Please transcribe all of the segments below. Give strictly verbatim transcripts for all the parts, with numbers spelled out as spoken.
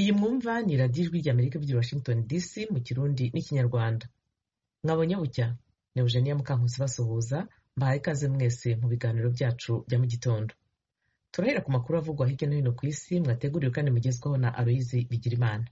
iyi mwumva ni radiyo ijwi ry'Amerika by'i Washington D C mu Kirundi n'Ikinyarwanda. Mwabonye bucya ni Eugenia Mukankusi basuhuza, mbahaye ikaze mwese mu biganiro byacu bya mu gitondo. Turahera ku makuru avugwa hirya no hino ku isi, mwateguriwe kandi mugezwaho na Aloyizi Bigirimana.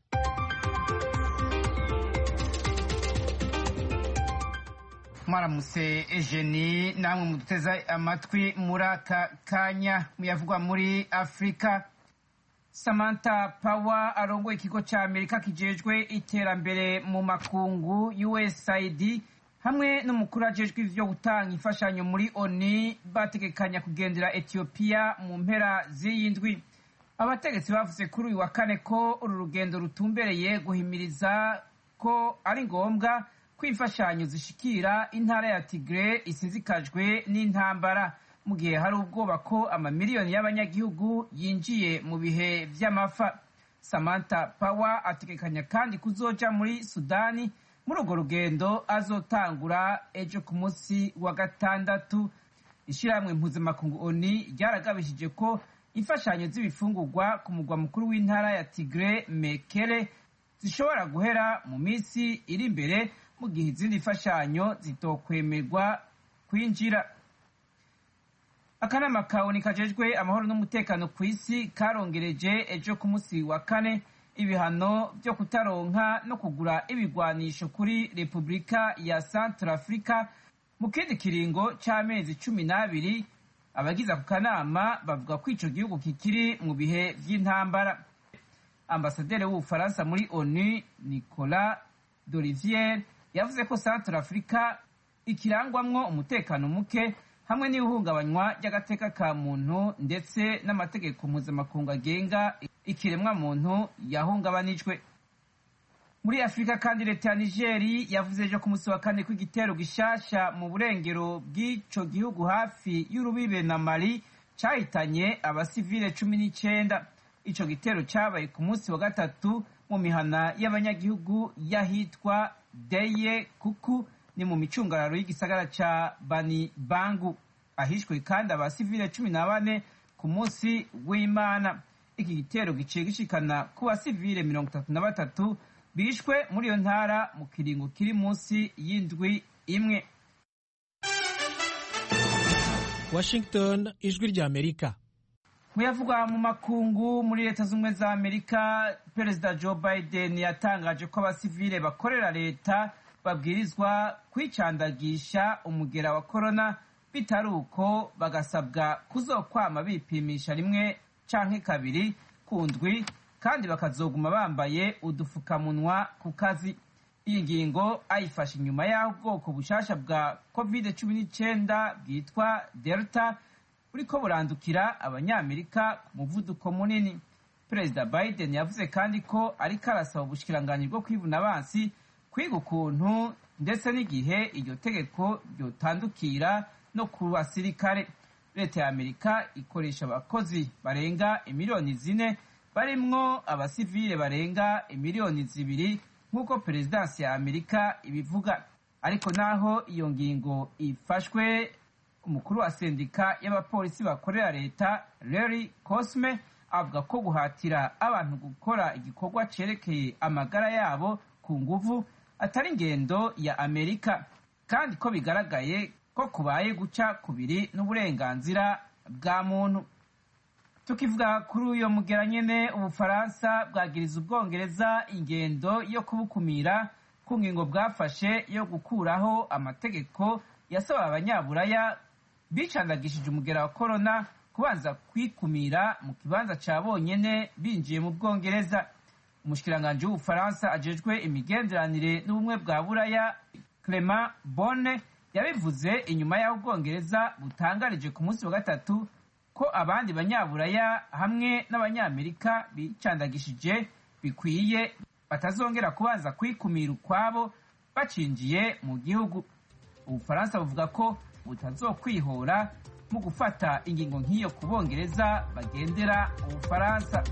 Mwaramutse Eugenie, namwe muduteza amatwi muri aka kanya muyavugwa muri Afrika. Samantha Power arongoye ikigo ca Amerika kijejwe iterambere mu makungu U S A I D hamwe n'umukuru ajejwe ivyo gutanga imfashanyo muri O N U bategekanya kugendera Ethiopia mu mpera z'iyindwi. Abategetsi bavuze kuri uyu wa kane ko uru rugendo rutumbereye guhimiriza ko ari ngombwa ko imfashanyo zishikira intara ya Tigray isizikajwe n'intambara, mu gihe hari ubwoba ko amamiliyoni y'abanyagihugu yinjiye mu bihe vy'amafa. Samantha Power ategekanya kandi kuzoja muri Sudani muri urwo rugendo azotangura ejo ku munsi wa gatandatu. Ishirahamwe mpuzamakungu O N U ryaragabishije ko imfashanyo z'ibifungurwa ku mugwa mukuru w'intara ya Tigray Mekele zishobora guhera mu minsi iri imbere, mu gihe izindi mfashanyo zitokwemerwa kwinjira. Akanama ka O N U kajejwe amahoro n'umutekano ku isi karongereje ejo ku munsi wa kane ibihano byo kutaronka no kugura ibigwanisho kuri Repubulika ya Centrafrica mu kindi kiringo c'amezi cumi n'abiri. Abagize ako kanama bavuga ko ico gihugu kikiri mu bihe vy'intambara. Ambasaderi w'Ubufaransa muri O N U Nicolas d'Olivier yavuze ko Centrafrica ikirangwamwo umutekano muke hamwe n'ihungabanywa ry'agateka ka muntu ndetse n'amategeko mpuzamakungu agenga ikiremwa muntu yahungabanijwe. Muri Afrika kandi leta ya Nigeri yavuze ejo ku munsi wa kane ko igitero gishasha mu burengero bw'ico gihugu hafi y'urubibe na Mali cahitanye abasivile cumi n'icenda. Ico gitero cabaye ku munsi wa gatatu mu mihana y'abanyagihugu yahitwa Deye Kuku, ni mu micungararo y'igisagara ca Bani Bangu. Ahishwe kandi abasivile cumi na bane ku munsi w'Imana. Iki gitero giciye gishikana ku basivile mirongo itatu na batatu bishwe muri iyo ntara mu kiringo kiri munsi y'indwi imwe. Washington, ijwi rya Amerika. Muyavugwa mu makungu muri leta z'ubumwe za Amerika, Perezida Joe Biden yatangaje ko abasivile bakorera leta babwirizwa kwicandagisha umugera wa corona, bitari uko bagasabwa kuzokwama bipimisha rimwe canke kabiri ku ndwi, kandi bakazoguma bambaye udufukamunwa ku kazi. Iyi ngingo ayifashe inyuma y'aho ubwoko bushasha bwa covid cumi n'icenda bwitwa Delta buriko burandukira abanyamerika ku muvuduko munini. Perezida Biden yavuze kandi ko ariko arasaba ubushikiranganji bwo kwivuna abansi kwiga ukuntu ndetse n'igihe iryo tegeko ryotandukira no ku basirikare. Leta ya Amerika ikoresha abakozi barenga imiliyoni zine barimwo abasivile barenga imiliyoni zibiri nk'uko perezidansi ya Amerika ibivuga. Ariko naho iyo ngingo ifashwe, umukuru wa sendika y'abapolisi bakorera leta Larry Cosme avuga ko guhatira abantu gukora igikorwa cerekeye amagara yabo ku nguvu atari ingendo ya Amerika, kandi ko bigaragaye ko kubaye guca kubiri n'uburenganzira bwa muntu. Tukivuga kuri uyo mugera nyene, Ubufaransa bwagiriza Ubwongereza ingendo yo kubukumira ku ngingo bwafashe yo gukuraho amategeko yasaba abanyaburaya bicandagishije umugera wa corona kubanza kwikumira mu kibanza ca bonyene binjiye mu Bwongereza. Umushikiranganji w'Ubufaransa ajejwe imigenderanire n'ubumwe bwa Buraya Clement Bonne yabivuze inyuma y'aho Ubwongereza butangarije ku munsi wa gatatu ko abandi banyaburaya hamwe n'abanyamerika bicandagishije bikwiye batazongera kubanza kwikumira ukwabo bacinjiye mu gihugu. Ubufaransa buvuga ko butazokwihora mu gufata ingingo nk'iyo ku Bongereza bagendera Ubufaransa.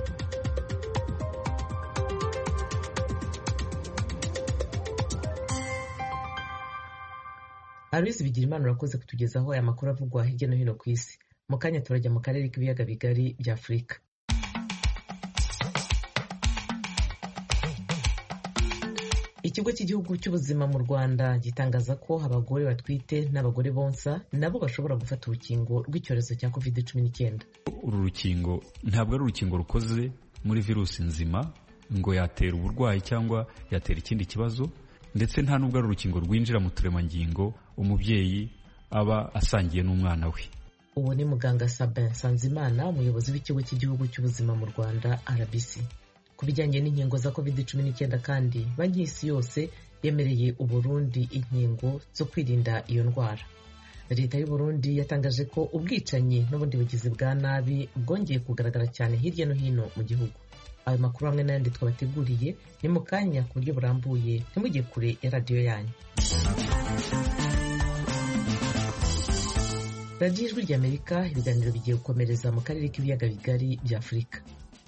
Aloyizi Bigirimana urakoze kutugezaho aya makuru avugwa hirya no hino ku isi. Mu kanya turajya mu karere k'ibiyaga bigari bya Afurika. Ikigo cy'igihugu cy'ubuzima mu Rwanda gitangaza ko abagore batwite n'abagore bonsa nabo bashobora gufata urukingo rw'icyorezo cya covid cumi n'icyenda. Uru rukingo ntabwo ari urukingo rukoze muri virusi nzima ngo yatera uburwayi cyangwa yatera ikindi kibazo, ndetse nta nubwo ari urukingo rwinjira mu turemangingo umubyeyi aba asangiye n'umwana we. Ubu ni muganga Sabin Sanzimana, umuyobozi w'ikigo cy'igihugu cy'ubuzima mu Rwanda R B C. Ku bijyanye n'inkingo za covid cumi n'icyenda kandi banki y'isi yose yemereye Uburundi inkingo zo kwirinda iyo ndwara. Leta y'u Burundi yatangaje ko ubwicanyi n'ubundi bugizi bwa nabi bwongeye kugaragara cyane hirya no hino mu gihugu. Ayo makuru hamwe n'ayandi twabateguriye ni mu kanya ku buryo burambuye, ntimujye kure ya radiyo yanyu. Radiyo Ijwi ry'Amerika, ibiganiro bigiye gukomereza mu karere k'ibiyaga bigari bya Afurika.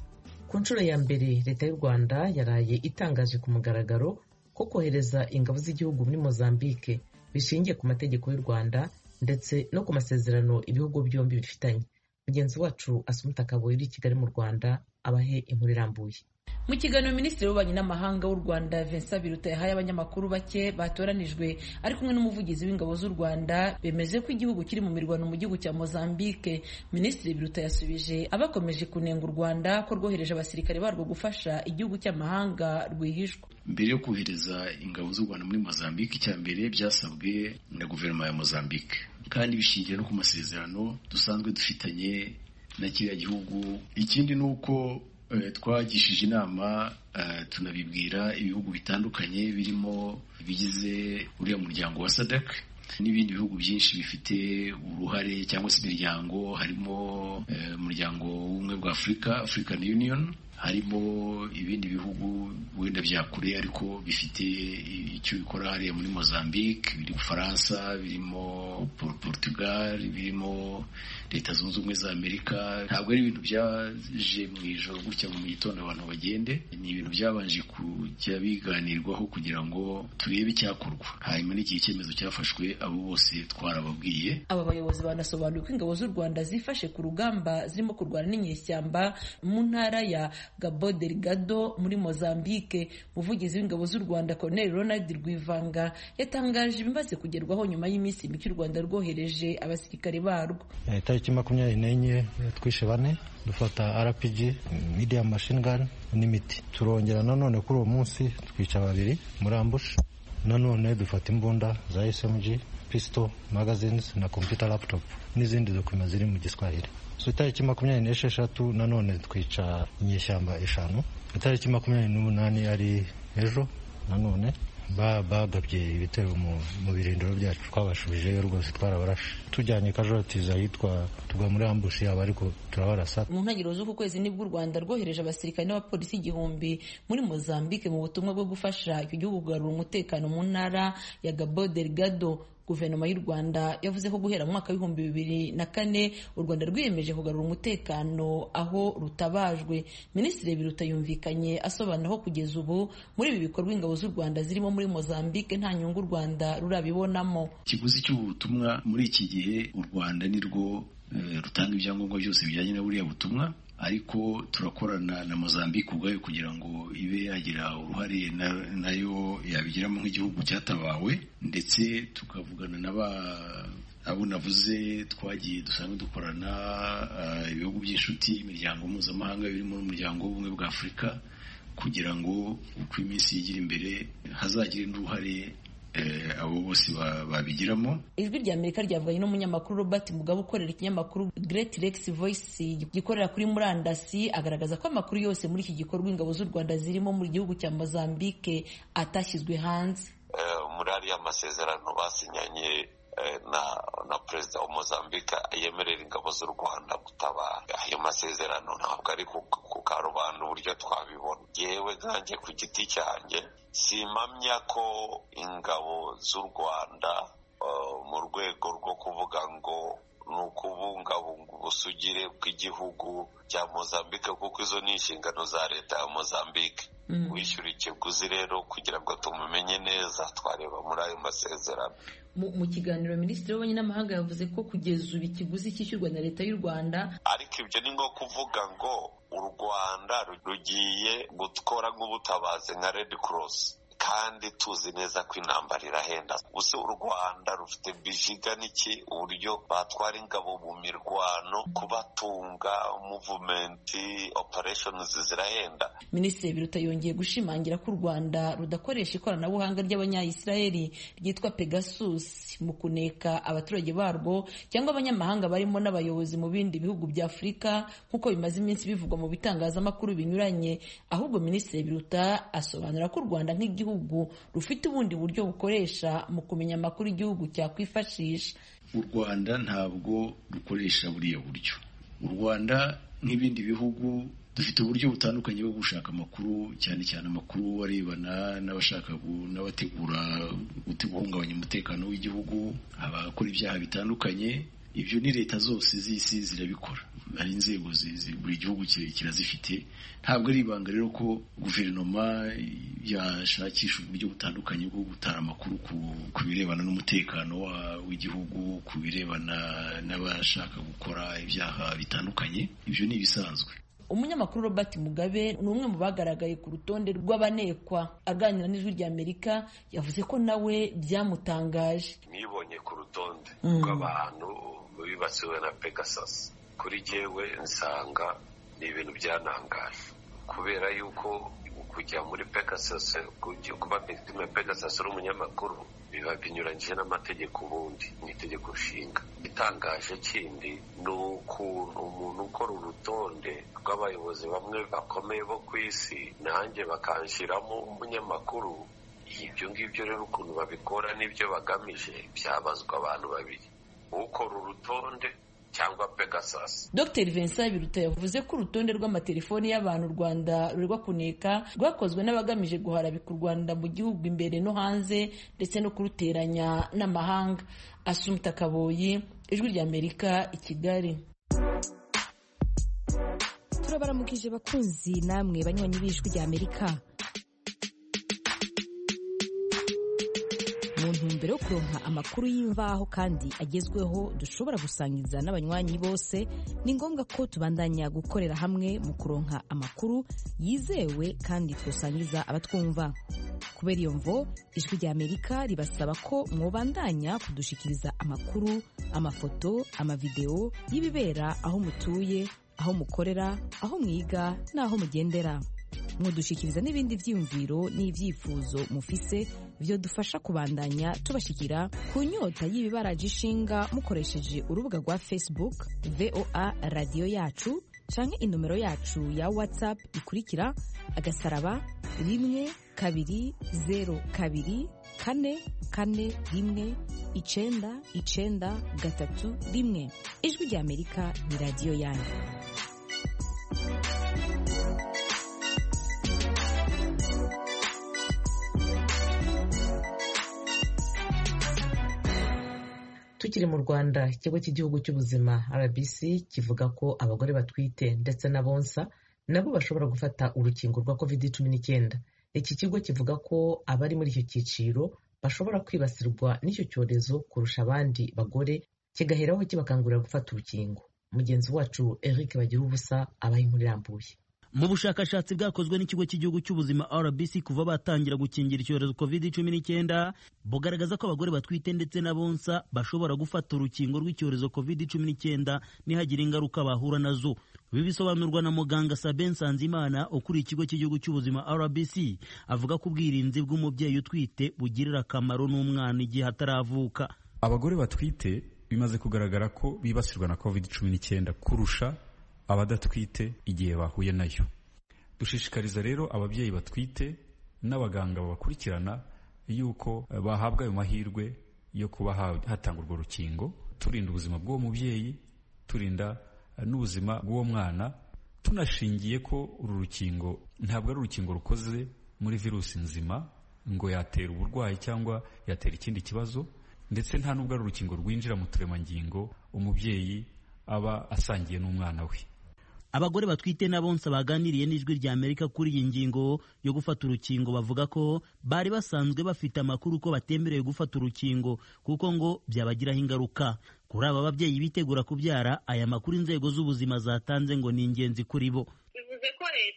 Ku nshuro ya mbere leta y'u Rwanda yaraye itangaje ku mugaragaro ko kohereza ingabo z'igihugu muri Mozambique bishingiye ku mategeko y'u Rwanda ndetse no ku masezerano ibihugu byombi bifitanye. Mugenzi wacu Asumta Kaboyi uri i Kigali mu Rwanda abahe inkuru irambuye. Mu kiganiro Minisitiri w'Ububanyi n'Amahanga w'u Rwanda Vincent Biruta yahaye abanyamakuru bake batoranijwe ari kumwe n'umuvugizi w'ingabo z'u Rwanda bemeje ko igihugu kiri mu mirwano mu gihugu cya Mozambique. Minisitiri Biruta yasubije abakomeje kunenga u Rwanda ko rwohereje abasirikare barwo gufasha igihugu cy'amahanga rwihishwa. Mbere yo kohereza ingabo z'u Rwanda muri Mozambique, icya mbere byasabwe na guverinoma ya Mozambique kandi bishingiye no ku masezerano dusanzwe dufitanye na kiriya gihugu. Ikindi ni uko twagishije inama tunabibwira ibihugu bitandukanye birimo bigize uriya muryango wa SADC n'ibindi bihugu byinshi bifite uruhare cyangwa se imiryango, harimo umuryango w'ubumwe bwa Afurika, African Union, harimo ibindi bihugu wenda bya kure ariko bifite icyo bikora hariya muri Mozambique, biri mu Faransa, birimo Portugal, birimo Leta Zunze Ubumwe za Amerika. Ntabwo ari ibintu byaje mu ijoro gutya mu gitondo abantu bagende, ni ibintu byabanje kujya biganirwaho kugira ngo turebe icyakorwa, hanyuma n'igihe icyemezo cyafashwe abo bose twarababwiye. Aba bayobozi banasobanuye ko ingabo z'u Rwanda zifashe ku rugamba zirimo kurwana n'inyeshyamba mu ntara ya Cabo Delgado muri Mozambique. Umuvugizi w'ingabo z'u Rwanda Colonel Ronald Rwivanga yatangaje ibimaze kugerwaho nyuma y'iminsi mike u Rwanda rwohereje abasirikare barwo. Tariki makumyabiri n'enye twishe bane, dufata R P G, medium machine gun n'imiti. Turongera nanone kuri uwo munsi twica babiri muri ambush. Nanone dufata imbunda za S M G, pistol, magazines na computer laptop n'izindi dokima ziri mu Giswahili. So itariki makumyabiri n'esheshatu nanone twica inyeshyamba eshanu. Itariki makumyabiri n'umunani ari ejo nanone bagabye ibitero mu birindiro byacu, twabashubijeyo rwose, twarabarashe tujyanye casualties ahitwa tugwa muri ambush yabo ariko turabarasa. Mu ntangiriro z'uku kwezi nibwo u Rwanda rwohereje abasirikare n'abapolisi igihumbi muri Mozambique mu butumwa bwo gufasha icyo gihugu kugarura umutekano mu ntara ya Cabo Delgado. Guverinoma y'u Rwanda yavuze ko guhera mu mwaka w'ibihumbi bibiri na kane u Rwanda rwiyemeje kugarura umutekano aho rutabajwe. Minisitiri Biruta yumvikanye asobanura ko kugeza ubu muri ibi bikorwa ingabo z'u Rwanda zirimo muri Mozambique nta nyungu u Rwanda rurabibonamo. Ikiguzi cy'ubutumwa muri iki gihe u Rwanda nirwo uh, rutanga ibyangombwa byose bijyanye na buriya butumwa, ariko turakorana na Mozambique ubwayo kugira ngo ibe yagira uruhare nayo yabigiramo nk'igihugu cyatabawe, ndetse tukavugana n'aba abo navuze twagiye dusanzwe dukorana ibihugu by'inshuti, imiryango mpuzamahanga birimo n'umuryango w'ubumwe bwa Afurika, kugira ngo uko iminsi yigira imbere hazagire n'uruhare abo bose babigiramo. Ijwi rya Amerika ryavuganye n'umunyamakuru Robert Mugabe ukorera ikinyamakuru Great Rex Voice gikorera kuri murandasi, agaragaza ko amakuru yose muri iki gikorwa ingabo z'u Rwanda zirimo mu gihugu cya Mozambique atashyizwe hanze. Muri ariya masezerano basinyanye na na perezida wa Mozambique yemerera ingabo z'u Rwanda gutabara. Ayo masezerano ntabwo ari ku karubanda uburyo twabibona. Yewe nkanjye ku giti cyanjye simpamya ko ingabo z'u Rwanda uh, mu rwego rwo kuvuga ngo ni ukubungabunga ubusugire bw'igihugu cya Mozambique, kuko izo ni inshingano za leta ya Mozambique. Mm. Wishyura ikiguzi rero kugira ngo tumumenye neza twareba muri ayo masezerano. Mu kiganiro Minisitiri w'Ububanyi n'Amahanga yavuze ko kugeza ubu ikiguzi cyishyurwa na leta y'u Rwanda, ariko ibyo ni nko kuvuga ngo u Rwanda rugiye gukora nk'ubutabazi nka Red Cross kandi tuzi neza ko intambara irahenda. Gusa u Rwanda rufite bijiga n'iki uburyo batwara ingabo mu mirwano, kubatunga, movement operations zirahenda. Minisitiri Biruta yongeye gushimangira ko u Rwanda rudakoresha ikoranabuhanga ry'abanyayisiraheli ryitwa Pegasus mu kuneka abaturage barwo cyangwa abanyamahanga barimo n'abayobozi mu bindi bihugu bya Afurika nk'uko bimaze iminsi bivugwa mu bitangazamakuru binyuranye. Ahubwo Minisitiri Biruta asobanura ko u Rwanda nk'igihugu rufite ubundi buryo bukoresha mu kumenya amakuru igihugu cyakwifashisha. U Rwanda ntabwo rukoresha buriya buryo. U Rwanda nk'ibindi bihugu dufite uburyo butandukanye bwo gushaka amakuru, cyane cyane amakuru arebana n'abashaka n'abategura guhungabanya umutekano w'igihugu, abakora ibyaha bitandukanye. Ibyo ni leta zose z'isi zirabikora, hari inzego buri gihugu kirazifite. Ntabwo ari ibanga rero ko guverinoma yashakisha uburyo butandukanye bwo gutara amakuru ku birebana n'umutekano w'igihugu, ku birebana n'abashaka gukora ibyaha bitandukanye. Ibyo ni ibisanzwe. Umunyamakuru Robert Mugabe ni umwe mu bagaragaye ku rutonde rw'abanekwa. Aganira n'Ijwi ry'Amerika yavuze ko nawe byamutangaje. Nibonye ku rutonde mm. rw'abantu bibasiwe na Pegasus. Kuri jewe nsanga ni ibintu byanangaje, kubera yuko kujya muri Pegasus, kuba victime Pegasus uri umunyamakuru biba binyuranyije n'amategeko ubundi n'itegeko nshinga. Itangaje kindi ni ukuntu umuntu ukora urutonde rw'abayobozi bamwe bakomeye bo ku isi nanjye bakanshyiramo umunyamakuru. Ibyo ngibyo rero ukuntu babikora n'ibyo bagamije byabazwa abantu babiri, ukora urutonde cyangwa Pegasus. Dr Vincent Biruta yavuze ko urutonde rw'amatelefoni y'abantu u Rwanda rurwa kuneka rwakozwe n'abagamije guharabika u Rwanda mu gihugu imbere no hanze ndetse no kuruteranya n'amahanga. Asumta Kaboyi, Ijwi ry'Amerika, i Kigali. Turabaramukije bakunzi namwe banywanyi b'Ijwi ry'Amerika. Mu ntumbero yo kuronka amakuru y'imvaho kandi agezweho dushobora gusangiza n'abanywanyi bose, ni ngombwa ko tubandanya gukorera hamwe mu kuronka amakuru yizewe kandi twosangiza abatwumva. Kubera iyo mvo, Ijwi ry'Amerika ribasaba ko mwobandanya kudushikiriza amakuru, amafoto, amavideo y'ibibera aho mutuye, aho mukorera, aho mwiga n'aho mugendera. Mudushikiriza n'ibindi vyiyumviro n'ivyifuzo mufise byo dufasha kubandanya tubashikira ku nyota y'ibibaraje ishinga mukoresheje urubuga rwa Facebook V O A Radio Yacu canke inomero yacu ya WhatsApp ikurikira agasaraba rimwe kabiri zero kabiri kane kane rimwe icenda icenda gatatu rimwe. Ijwi ry'Amerika ni radio yanyu. Tukiri mu Rwanda, ikigo cy'igihugu cy'ubuzima R B C kivuga ko abagore batwite ndetse n'abonsa nabo bashobora gufata urukingo rwa covid cumi n'icyenda. Iki kigo kivuga ko abari muri icyo cyiciro bashobora kwibasirwa n'icyo cyorezo kurusha abandi bagore, kigaheraho kibakangurira gufata urukingo. Mugenzi wacu Eric Bagirubusa abaha inkuru irambuye. Mu bushakashatsi bwakozwe n'ikigo cy'igihugu cy'ubuzima R B C kuva batangira gukingira icyorezo covid cumi n'icyenda, bugaragaza ko abagore batwite ndetse n'abonsa bashobora gufata urukingo rw'icyorezo covid cumi n'icyenda nihagira ingaruka bahura nazo. Ibi bisobanurwa na muganga Sabin Sanzimana ukuriye ikigo cy'igihugu cy'ubuzima R B C, avuga ko ubwirinzi bw'umubyeyi utwite bugirira akamaro n'umwana igihe ataravuka. Abagore batwite bimaze kugaragara ko bibasirwa na covid cumi n'icyenda kurusha abadatwite igihe bahuye nayo. Dushishikariza rero ababyeyi batwite n'abaganga babakurikirana yuko bahabwa ayo mahirwe yo kuba hatangwa urwo rukingo, turinda ubuzima bw'uwo mubyeyi, turinda n'ubuzima bw'uwo mwana, tunashingiye ko uru rukingo ntabwo ari urukingo rukoze muri virusi nzima ngo yatera uburwayi cyangwa yatera ikindi kibazo, ndetse nta nubwo ari urukingo rwinjira mu turemangingo umubyeyi aba asangiye n'umwana we. Abagore batwite n'abonsa baganiriye n'Ijwi ry'Amerika kuri iyi ngingo yo gufata urukingo bavuga ko bari basanzwe bafite amakuru ko batemerewe gufata urukingo kuko ngo byabagiraho ingaruka. Kuri aba babyeyi bitegura kubyara, aya makuru inzego z'ubuzima zatanze ngo ni ingenzi kuri bo. Bivuze ko leta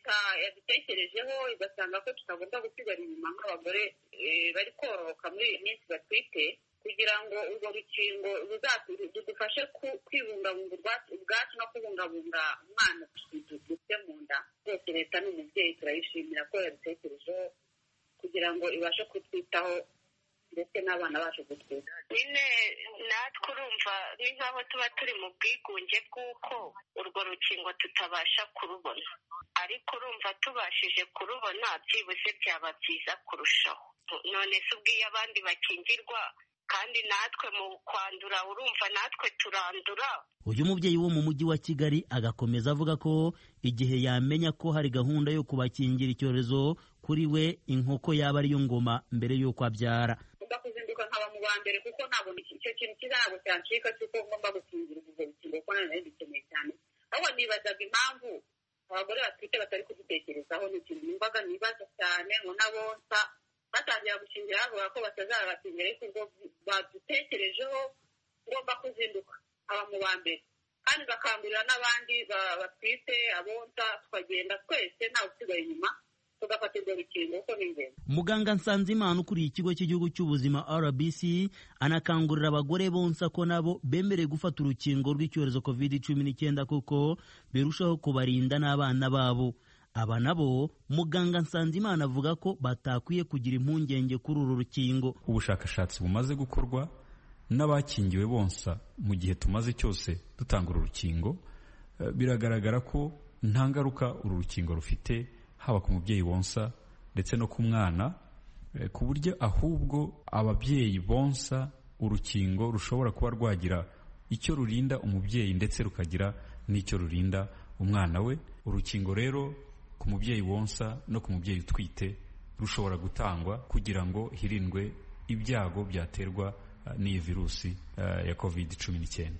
yadutekerejeho igasanga ko tutagomba gusigara inyuma nk'abagore bari kororoka muri iyi minsi batwite, kugira ngo urwo rukingo rudufashe kwibungabunga ubwacu no kubungabunga umwana dufite mu nda. Rwose leta n'umubyeyi turayishimira ko yadutekerejeho kugira ngo ibashe kutwitaho ndetse n'abana bacu gutwita. Nyine natwe urumva ni nk'aho tuba turi mu bwigunge bw'uko urwo rukingo tutabasha kurubona, ariko urumva tubashije kurubona byibuze byaba byiza kurushaho. None se ubwiye abandi bakingirwa kandi natwe mu kwandura urumva natwe turandura. Uyu mubyeyi wo mu mujyi wa Kigali agakomeza avuga ko igihe yamenya ko hari gahunda yo kubakingira icyorezo kuri we inkoko yaba ariyo ngoma mbere y'uko abyara. Ngomba kuzinduka nkaba mu ba mbere kuko ntabona icyo kintu cyiza ntabwo cyancika cy'uko ngomba gukingira ubwo rukingo kuko nanone bikeneye cyane. Ahubwo nibazaga impamvu abagore batwite batari kugitekerezaho, ni ikintu numvaga nibaza cyane ngo n'abonsa batangira gukingira bavuga ko batazabakingira, ariko ubwo badutekerejeho ngomba kuzinduka aba mu ba mbere kandi bakangurira n'abandi batwite abonsa, tukagenda twese ntawe usigaye inyuma tugafata urwo rukingo kuko ni ingenzi. Muganga Nsanzimana ukuriye ikigo cy'igihugu cy'ubuzima R B C anakangurira abagore bonsa ko nabo bemerewe gufata urukingo rw'icyorezo covid cumi n'icyenda kuko birushaho kubarinda n'abana babo. Aba nabo muganga Nsanzimana avuga ko batakwiye kugira impungenge kuri uru rukingo. Ubushakashatsi bumaze gukorwa n'abakingiwe bonsa mu gihe tumaze cyose dutanga uru rukingo, biragaragara ko nta ngaruka uru rukingo rufite haba ku mubyeyi bonsa ndetse no ku mwana, ku buryo ahubwo ababyeyi bonsa urukingo rushobora kuba rwagira icyo rurinda umubyeyi ndetse rukagira n'icyo rurinda umwana we. Urukingo rero ku mubyeyi wonsa no ku mubyeyi utwite rushobora gutangwa kugira ngo hirindwe ibyago byaterwa n'iyi virusi ya covid cumi n'icyenda.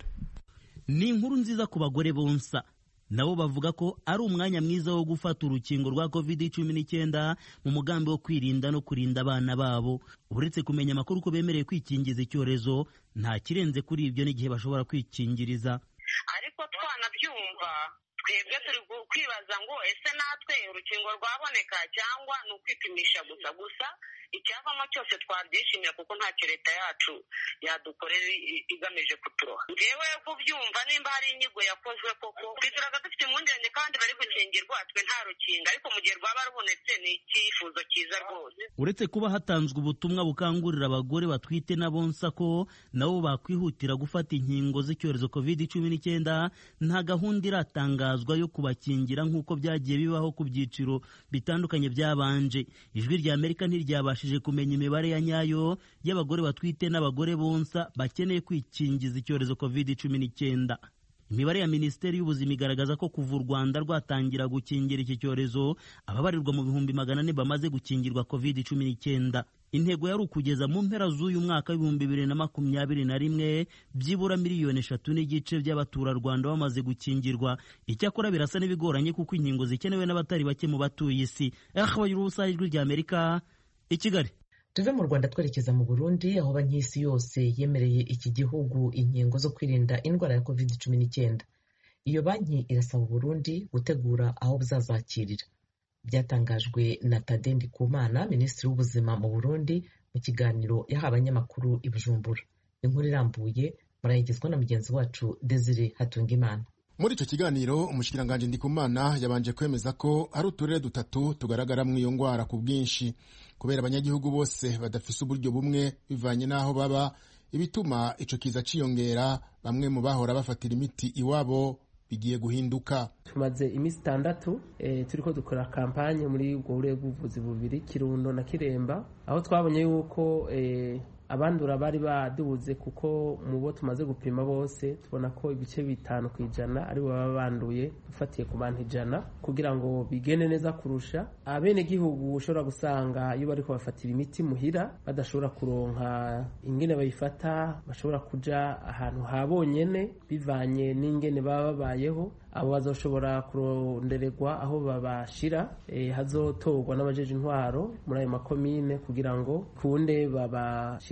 Ni inkuru nziza ku bagore bonsa, nabo bavuga ko ari umwanya mwiza wo gufata urukingo rwa covid cumi n'icyenda mu mugambi wo kwirinda no kurinda abana babo. Uretse kumenya amakuru ko bemereye kwikingiza icyorezo, nta kirenze kuri ibyo n'igihe bashobora kwikingiriza. Ariko twanabyumva twebwe turi kwibaza ngo ese natwe urukingo rwaboneka cyangwa ni ukwipimisha gusa gusa icyavamo cyose twabyishimira kuko ntacyo leta yacu yadukorera igamije kuturoha. Njyewe kubyumva nimba hari inyigo yakozwe koko twituraga dufite impungenge kandi bari gukingirwa twe nta rukingo, ariko mu gihe rwaba rubonetse ni icyifuzo cyiza rwose. Uretse kuba hatanzwe ubutumwa bukangurira abagore batwite n'abonsa ko nabo bakwihutira gufata inkingo z'icyorezo covid cumi n'icyenda, nta gahunda iratangazwa yo kubakingira nk'uko byagiye bibaho ku byiciro bitandukanye byabanje. Ijwi rya Amerika ntiryabashije kumenya imibare ya nyayo y'abagore batwite n'abagore bonsa bakeneye kwikingiza icyorezo covid cumi n'icyenda. Imibare ya Minisiteri y'Ubuzima igaragaza ko kuva u Rwanda rwatangira gukingira iki cyorezo ababarirwa mu bihumbi magana ane bamaze gukingirwa covid cumi n'icyenda. Intego yari ukugeza mu mpera z'uyu mwaka w'ibihumbi bibiri na makumyabiri na rimwe byibura miliyoni eshatu n'igice by'abaturarwanda bamaze gukingirwa. Icyakora birasa n'ibigoranye kuko inkingo zikenewe n'abatari bake mu batuye isi. Ahabaye urubusa ijwi rya Amerika i Kigali. Tuve mu Rwanda twerekeza mu Burundi, aho banki y'isi yose yemereye iki gihugu inkingo zo kwirinda indwara ya covid cumi n'icyenda. Iyo banki irasaba Burundi gutegura aho buzazakirira. Byatangajwe na Tade Ndikumana, Minisitiri w'Ubuzima mu Burundi, mu kiganiro yahaye abanyamakuru i Bujumbura. Inkuru irambuye murayigezwa na mugenzi wacu Desire Hatungimana. Muri icyo kiganiro umushikiranganje Ndikumana yabanje kwemeza ko hari uturere dutatu tugaragara mu iyo ngwara ku bwinshi kubera abanyagihugu bose badafise uburyo bumwe bivanye n'aho baba, ibituma ico kiza ciyongera. Bamwe mu bahora bafatira imiti iwabo bigiye guhinduka. Tumaze imisi itandatu e, turiko dukora kampanye muri ubwo burere bw'ubuvuzi bubiri, Kirundo na Kiremba, aho twabonye yuko e, abandura bari baduze kuko mu bo tumaze gupima bose tubona ko ibice bitanu ku ijana ari baba banduye dufatiye ku bantu ijana, kugira ngo bigende neza kurusha. Abene gihugu ushobora gusanga iyo bariko bafatira imiti muhira badashobora kuronka ingene bayifata, bashobora kuja ahantu habonyene bivanye n'ingene baba babayeho, abo bazoshobora kurondererwa aho babashira e, hazotorwa n'abajeje intwaro muri ayo makomine kugira ngo kunde babashire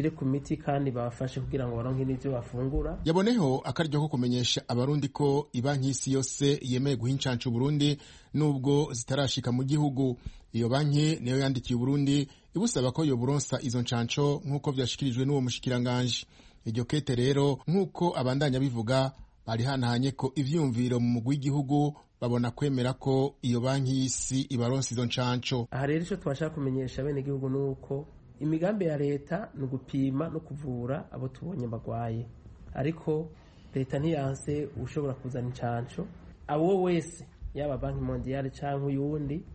babashire ku miti kandi babafashe kugira ngo baronke n'ivyo bafungura. Yaboneho akaryo ko kumenyesha abarundi ko ibanki y'isi yose yemeye guha incanco Burundi nubwo zitarashika mu gihugu. Iyo banki niyo yandikiye Burundi ibusaba ko yo buronsa izo ncanco nk'uko vyashikirijwe n'uwo mushikiranganje. Iryo kete rero nk'uko abandanya bivuga bari hanahanye ko ivyumviro mu mugwi w'igihugu babona kwemera ko iyo banki y'isi ibaronsa izo ncanco. Aha rero ico twashaka kumenyesha bene igihugu nuko imigambi ya leta ni ugupima no kuvura abo tubonye bagwaye, ariko leta ntiyanse ushobora kuzana incanco abo wese yaba banki mondiale canke uyundi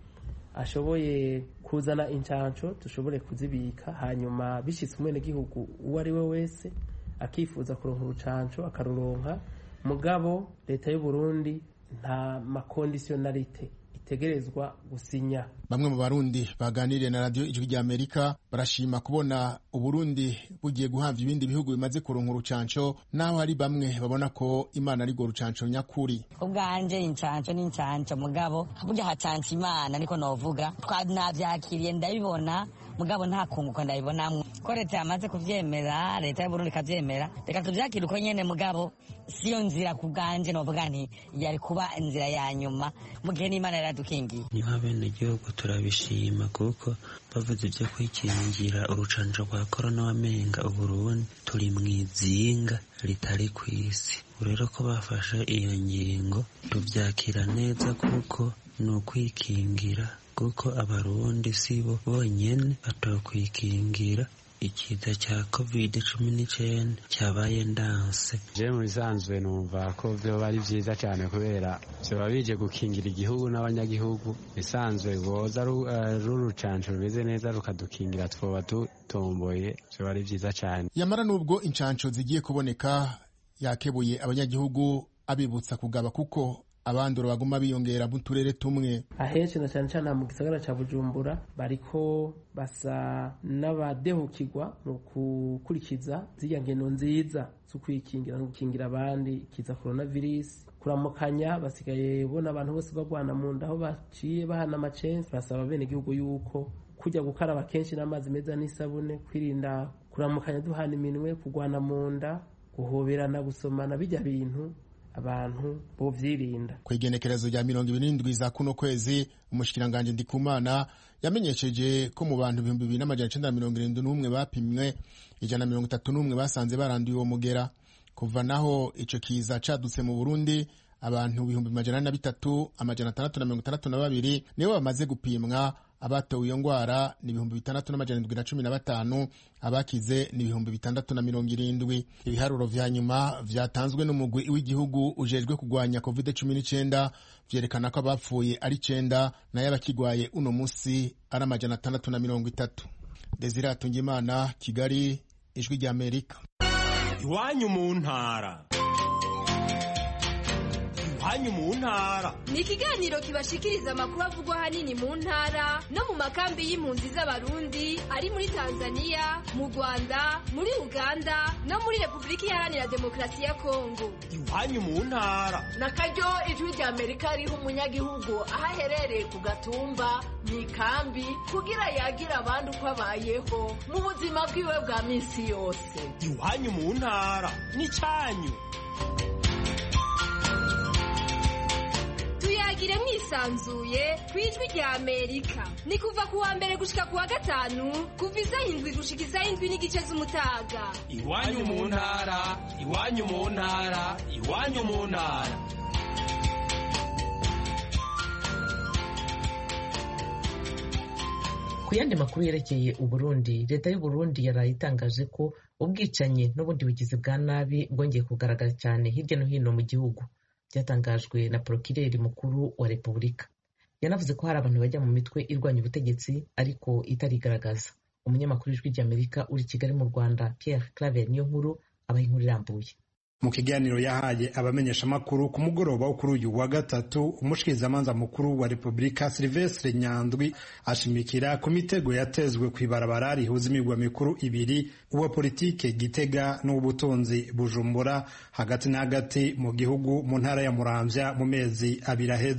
ashoboye kuzana incanco tushobore kuzibika, hanyuma bishitse umwene gihugu uwo ari we wese akifuza kuronka urucanco akaruronka. Mugabo leta y'u Burundi nta makondisiyonalite itegerezwa gusinya. Bamwe mu barundi baganiriye na radio Ijwi rya Amerika barashima kubona Uburundi bugiye guhavya ibindi bihugu bimaze kuronka urucanco, naho hari bamwe babona ko Imana ari go rucanco nyakuri. Ubwanje incanco n'incanco mugabo burya hacanca Imana niko novuga, twanavyakiriye ndabibona mugabo nta kunguko ndabibonamwe ko leta yamaze kuvyemera, leta y'u Burundi kavyemera, reka tuvyakire uko nyene mugabo siyo nzira ku bwanje novuga nti yari kuba inzira ya nyuma mu gihe n'Imana yaradukingiye. Niho abenegihugu turabishima kuko bavuze ivyo kwikingira urucanco rwa korona wamenga Uburundi turi mwizinga ritari kw'isi. Rero ko bafashe iyo ngingo tuvyakira neza kuko ni ukwikingira, kuko abarundi sibo bonyene batokwikingira ikiza cya covid cumi n'icenda cyabaye ndanse. Je mu bisanzwe numva ko vyoba ari vyiza cyane kubera vyoba bije gukingira igihugu n'abanyagihugu. Bisanzwe goza rurucanco rumeze neza rukadukingira twoba dutomboye, vyoba ari vyiza cyane. Yamara nubwo incanco zigiye kuboneka yakebuye abanyagihugu abibutsa kugaba kuko abandura baguma biyongera mu turere tumwe. Ahenshi na cyane cyane mu gisagara ca Bujumbura bariko basa n'abadehukirwa mu gukurikiza zirya ngendo nziza zo kwikingira no gukingira abandi kiza coronavirus. Kuramukanya basigaye bona abantu bose bagwana mu nda aho baciye bahana amacensi. Basaba bene igihugu yuko kujya gukaraba kenshi n'amazi meza n'isabune, kwirinda kuramukanya duhana iminwe, kugwana mu nda, guhoberana, gusomana, bijya bintu abantu bovyirinda. Kwegenekerezo rya mirongo ibiri n'indwi za kuno kwezi umushikiranganje Ndikumana yamenyesheje ko mu bantu ibihumbi bibiri n'amajana icenda na mirongo irindwi n'umwe bapimwe, ijana na mirongo itatu n'umwe basanze baranduye uwo mugera. Kuva naho ico kiza cadutse mu Burundi, abantu ibihumbi amajana na bitatu amajana atandatu na mirongo itandatu na babiri nibo bamaze gupimwa. Abatowe iyo ngwara ni ibihumbi bitandatu n'amajana indwi na cumi na batanu, abakize ni ibihumbi bitandatu na mirongo irindwi. Ibiharuro vya nyuma vyatanzwe n'umugwi w'igihugu ujejwe kugwanya covid cumi n'icenda vyerekana ko abapfuye ari cenda, nayo abakigwaye uno musi ari amajana atandatu na mirongo itatu. Desire Atungimana, Kigali, Ijwi rya Amerika. Iwanyu mu ntara. Iwanyu mu ntara ni ikiganiro kibashikiriza amakuru avugwa hanini mu ntara no mu makambi y'impunzi z'abarundi ari muri Tanzania, mu Rwanda, muri Uganda no muri Repubulika Iharanira Demokarasi ya Kongo. Iwanyu mu ntara na karyo Ijwi rya Amerika riha umunyagihugu aho aherereye ku gatumba mu ikambi kugira yagira abandi uko abayeho mu buzima bwiwe bwa minsi yose. Iwanyu mu ntara ni cyanyu. Tuyagire mwisanzuye kwijwi rya Amerika. Ni kuva kuwa mbere gushika kuwa gatanu kuva isaha indwi gushika isaha indwi n'igice z'umutaga. Iwanyu mu ntara, iwanyu mu ntara, iwanyu mu ntara. Ku yandi makuru yerekeye Uburundi, leta y'u Burundi yaraye itangaje ko ubwicanyi n'ubundi bugizi bwa nabi bwongeye kugaragara cyane hirya no hino mu gihugu. Byatangajwe na Prokireri mukuru wa Repubulika. Yanavuze ko hari abantu bajya mu mitwe irwanya ubutegetsi ariko itarigaragaza. Umunyamakuru w'Ijwi rya Amerika uri Kigali mu Rwanda, Pierre Claver niyo nkuru abaye inkuru irambuye. Mu kiganiro yahaye abamenyesha makuru ku mugoroba wo kuri uyu wa gatatu, umushikirizamanza mukuru wa Repubulika Silvestre Nyandwi ashimikira ku mitego yatezwe kwibarabara rihuza imigwa mikuru ibiri, uwa politike Gitega n'ubutunzi Bujumbura, hagati na hagati mu gihugu mu ntara ya Muramvya mu mezi abiri aheze.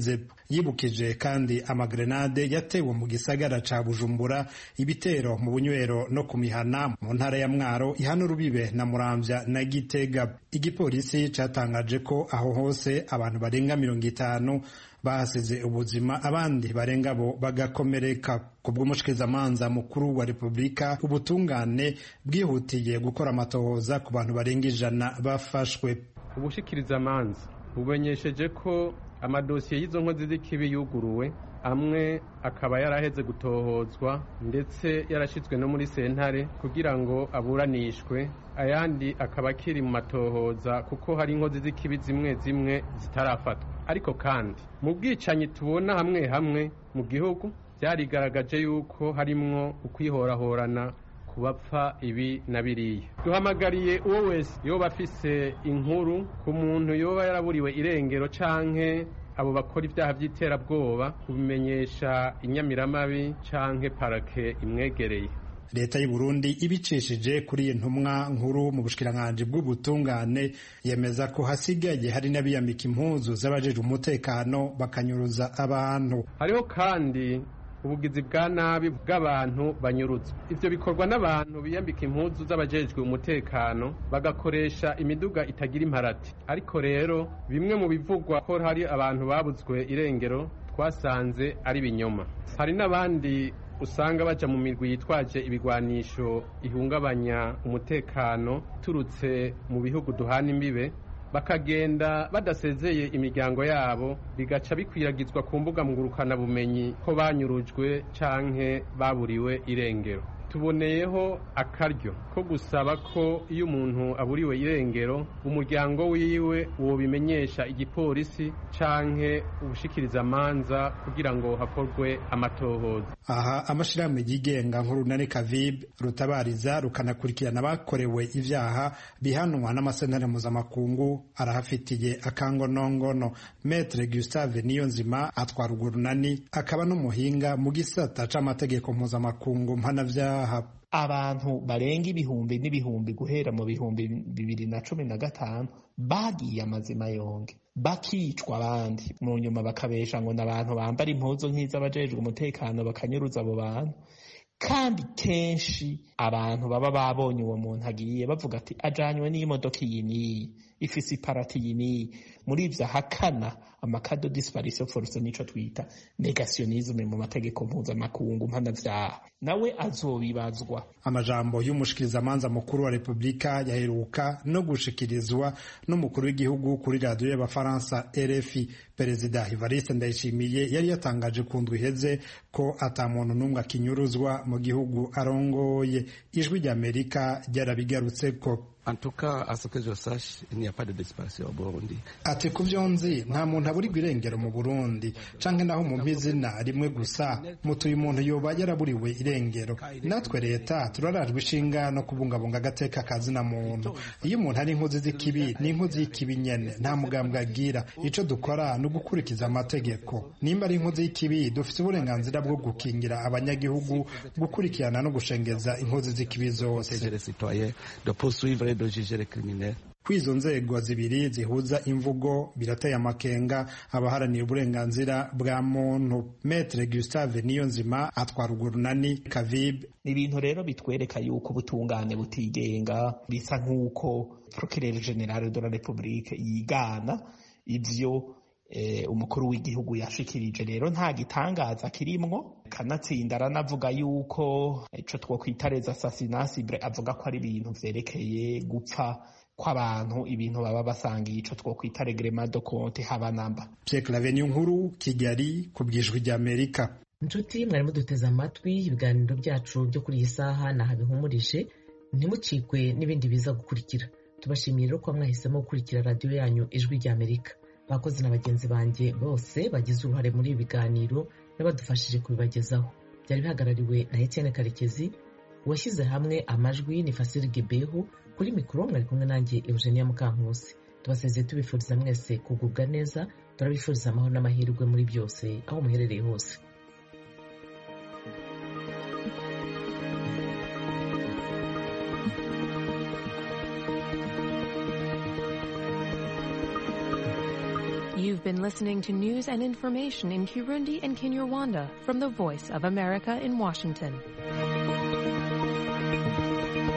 yibukije kandi amagrenade yatewe mu gisagara ca Bujumbura, ibitero mu bunywero no ku mihana mu ntara ya Mwaro ihana urubibe na Muramvya na Gitega. Igipolisi catangaje ko aho hose abantu barenga mirongo itanu bahasize ubuzima, abandi barenga bo bagakomereka. Ku bw'umushikirizamanza mukuru wa Repubulika, ubutungane bwihutiye gukora amatohoza ku bantu barenga ijana bafashwe. Ubushikirizamanza bumenyesheje ko amadosiye y'izo nkozi z'ikibi yuguruwe, amwe akaba yaraheze gutohozwa ndetse yarashitswe no muri sentare kugira ngo aburanishwe, ayandi akaba akiri mu matohoza kuko hari inkozi z'ikibi zimwe zimwe zitarafatwa. Ariko kandi mu bwicanyi tubona hamwe hamwe mu gihugu byarigaragaje yuko harimwo ukwihorahorana ku bapfa ibi na biriya. Duhamagariye uwo wese yoba afise inkuru ku muntu yoba yaraburiwe irengero canke abo bakora ibyaha by'iterabwoba kubimenyesha inyamiramabi canke parake imwegereye. Leta y'u Burundi ibicishije kuri iyi ntumwa nkuru mu bushikiranganje bw'ubutungane yemeza ko hasigaye hari n'abiyambika impuzu z'abajejwe umutekano bakanyuruza abantu. Hariho kandi ubugizi bwa nabi bw'abantu banyuruzwa. Ivyo bikorwa n'abantu biyambika impuzu z'abajejwe umutekano bagakoresha imiduga itagira imparati. Ariko rero bimwe mu bivugwa ko hari abantu babuzwe irengero twasanze ari binyoma. Hari n'abandi usanga baja mu mirwi yitwaje ibigwanisho ihungabanya umutekano turutse mu bihugu duhana imbibe, bakagenda badasezeye imiryango yabo, bigaca bikwiragizwa ku mbuga ngurukana bumenyi ko banyurujwe canke baburiwe irengero. Tuboneyeho akaryo ko gusaba ko iyo umuntu aburiwe irengero umuryango wiwe wobimenyesha igipolisi canke ubushikirizamanza kugira ngo hakorwe amatohoza. Aha amashirahamwe yigenga nk'urunani Kavib rutabariza rukanakurikirana abakorewe ivyaha bihanwa n'amasentare mpuzamakungu arahafitiye akangonongono. Maître Gustave Niyonzima atwara urwo runani akaba n'umuhinga mu gisata c'amategeko mpuzamakungu mpanavyaha. Abantu barenga ibihumbi n'ibihumbi guhera mu bihumbi bibiri na cumi na gatanu bagiye amazima yonge bakicwa, abandi mu nyuma bakabesha ngo n'abantu bambara impuzu nk'iz'abajejwe umutekano bakanyuruza abo bantu. Kandi kenshi abantu baba babonye uwo muntu agiye bavuga ati ajanywe n'imodoka iyi n'iyi ifise iparati iyi n'iyi. Muri ivyo ahakana amakado disparition force, nico twita negationisme mu mategeko mpuzamakungu mpanavyaha, nawe azobibazwa. Amajambo y'umushikirizamanza mukuru wa Repubulika yaheruka no gushikirizwa n'umukuru w'igihugu kuri radio y'abafaransa R F I. Perezida Evariste Ndayishimiye yari yatangaje ku ndwi iheze ko ata muntu n'umwe akinyuruzwa mu gihugu arongoye. Ijwi ry'Amerika ryarabigarutseko. En tout cas, à ce que je sache, il n'y a pas de disparition au Burundi. Ati ku byo nzi nta muntu aburirwa irengero mu Burundi, canke naho mu mpizina rimwe gusa mutuye umuntu yoba yaraburiwe irengero. Natwe leta turarajwe ishinga no kubungabunga agateka kazina muntu. Iyo umuntu ari inkozi z'ikibi ni inkozi y'ikibi nyene, nta mugambwe agira. Ico dukora no gukurikiza amategeko. Nimba ari inkozi y'ikibi dufite uburenganzira bwo gukingira abanyagihugu, gukurikirana no gushengeza inkozi z'ikibi zose. Kwizo nzego zibiri zihuza imvugo birateye amakenga abaharanira uburenganzira bwa muntu. Maître Gustave Niyonzima atwara urwo runani Kavib. Ni ibintu rero bitwereka yuko ubutungane butigenga, bisa nk'uko Procureur General de la République yigana ivyo eh, umukuru w'igihugu yashikirije. Rero nta gitangaza kirimwo, kanatsinda aranavuga yuko ico twokwita les assassinats ciblés, avuga ko ari ibintu vyerekeye gupfa kw'abantu, ibintu baba basangiye ico twokwita reglement de compte habanamba. Pierre Claver Nkuru, Kigali, ku bw'Ijwi ry'Amerika. Nshuti mwarimo duteze amatwi ibiganiro byacu byo kuri iyi saha naha bihumurije, ntimucikwe n'ibindi biza gukurikira. Tubashimiye rero ko mwahisemo gukurikira radio yanyu Ijwi ry'Amerika. Bakozi na bagenzi banjye bose bagize uruhare muri ibi biganiro n'abadufashije kubibagezaho. Byari bihagarariwe na Etienne Karekezi, washyize hamwe amajwi ni Fasiri Gebehu, kuri mikoro mwari kumwe nanjye Eugenia Mukankusi. Tubasezeye tubifuriza mwese kugubwa neza, turabifuriza amahoro n'amahirwe muri byose aho muherereye hose. You've You've been listening to news and information in Kirundi and Kinyarwanda from the Voice of America in Washington.